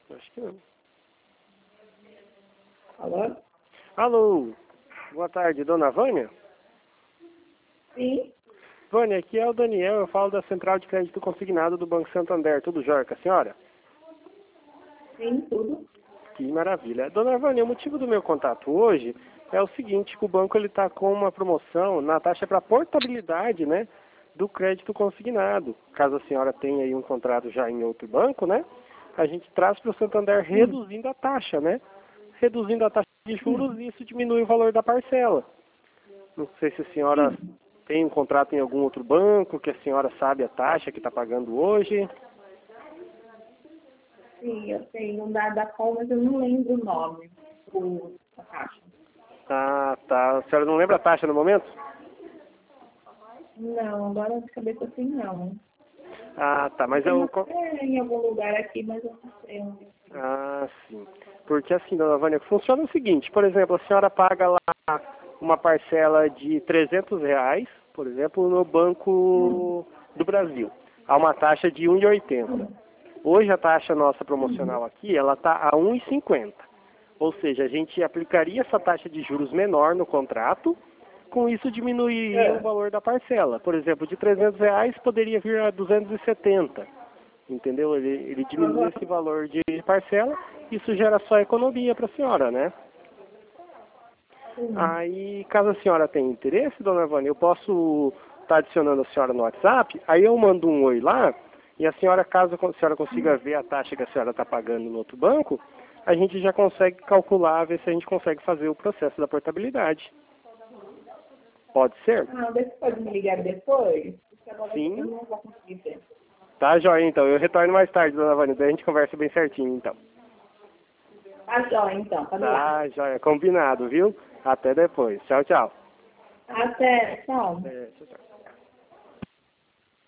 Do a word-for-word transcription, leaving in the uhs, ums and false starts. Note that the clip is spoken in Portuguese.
Acho que não. Alô? Alô, boa tarde, dona Vânia? Sim, Vânia, aqui é o Daniel, eu falo da Central de Crédito Consignado do Banco Santander, tudo jóia com a senhora? sim, tudo. Que maravilha. Dona Vânia, o motivo do meu contato hoje é o seguinte, que o banco ele está com uma promoção na taxa para portabilidade, né, do crédito consignado. Caso a senhora tenha aí um contrato já em outro banco, né, a gente traz para o Santander reduzindo a taxa, né, reduzindo a taxa de juros e isso diminui o valor da parcela. Não sei se a senhora tem um contrato em algum outro banco, que a senhora sabe a taxa que está pagando hoje. Sim, eu tenho um da, da qual, mas eu não lembro o nome do, da caixa. Ah, tá. A senhora não lembra a taxa no momento? Não, agora de cabeça assim não. Ah, tá. Mas Tem eu... até em algum lugar aqui, mas eu não sei onde. Ah, sim. Porque assim, dona Vânia, funciona o seguinte, por exemplo, a senhora paga lá uma parcela de trezentos reais, por exemplo, no Banco do Brasil, a uma taxa de um real e oitenta centavos. Hoje a taxa nossa promocional aqui, ela está a um real e cinquenta centavos. Ou seja, a gente aplicaria essa taxa de juros menor no contrato, com isso diminuiria o É. valor da parcela. Por exemplo, de trezentos reais poderia vir a duzentos e setenta. Entendeu? Ele, ele diminui Aham. esse valor de parcela, isso gera só economia para a senhora, né? Sim. Aí, caso a senhora tenha interesse, dona Vânia, eu posso estar adicionando a senhora no WhatsApp, aí eu mando um oi lá, e a senhora, caso a senhora consiga ver a taxa que a senhora está pagando no outro banco, a gente já consegue calcular, ver se a gente consegue fazer o processo da portabilidade. Pode ser? Ah, você pode me ligar depois? Porque agora eu Sim. não vou conseguir ver. Tá, joia, então. Eu retorno mais tarde, dona Vânia, daí a gente conversa bem certinho, então. Tá jóia, então, pode ir lá. Tá, joia. Combinado, viu? Até depois. Tchau, tchau. Até, tchau. É, tchau, tchau.